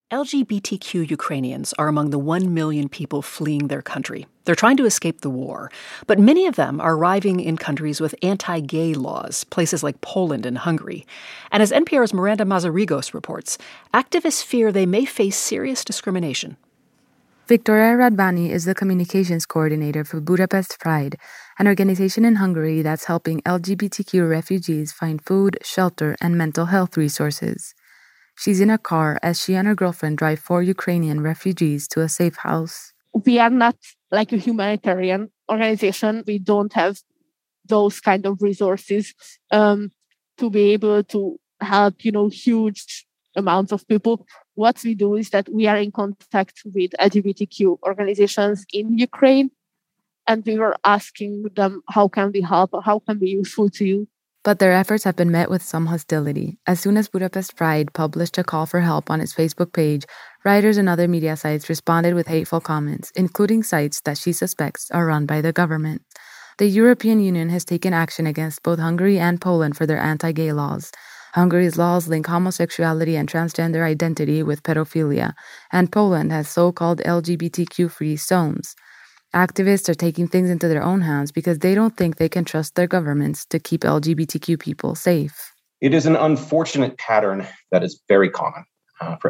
LGBTQ Ukrainians are among the 1 million people fleeing their country. They're trying to escape the war, but many of them are arriving in countries with anti-gay laws, places like Poland and Hungary. And as NPR's Miranda Mazarigos reports, activists fear they may face serious discrimination. Victoria Radvani is the communications coordinator for Budapest Pride, an organization in Hungary that's helping LGBTQ refugees find food, shelter, and mental health resources. She's in a car as she and her girlfriend drive 4 Ukrainian refugees to a safe house. We are not like a humanitarian organization. We don't have those kind of resources to be able to help, huge amounts of people. What we do is that we are in contact with LGBTQ organizations in Ukraine, and we were asking them, how can we help? How can we be useful to you? But their efforts have been met with some hostility. As soon as Budapest Pride published a call for help on its Facebook page, writers and other media sites responded with hateful comments, including sites that she suspects are run by the government. The European Union has taken action against both Hungary and Poland for their anti-gay laws. Hungary's laws link homosexuality and transgender identity with pedophilia, and Poland has so-called LGBTQ-free zones. Activists are taking things into their own hands because they don't think they can trust their governments to keep LGBTQ people safe. It is an unfortunate pattern that is very common for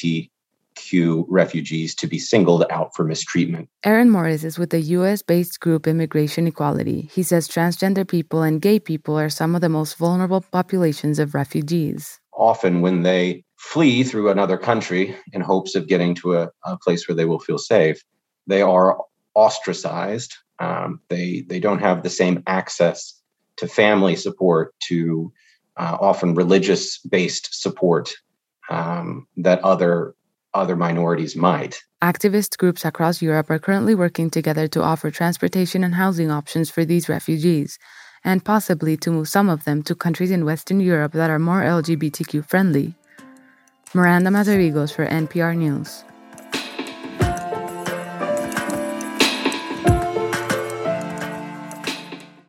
LGBTQ refugees to be singled out for mistreatment. Aaron Morris is with the U.S.-based group Immigration Equality. He says transgender people and gay people are some of the most vulnerable populations of refugees. Often when they flee through another country in hopes of getting to a place where they will feel safe, they are ostracized. They don't have the same access to family support, to often religious-based support that other minorities might. Activist groups across Europe are currently working together to offer transportation and housing options for these refugees, and possibly to move some of them to countries in Western Europe that are more LGBTQ-friendly. Miranda Mazarigos for NPR News.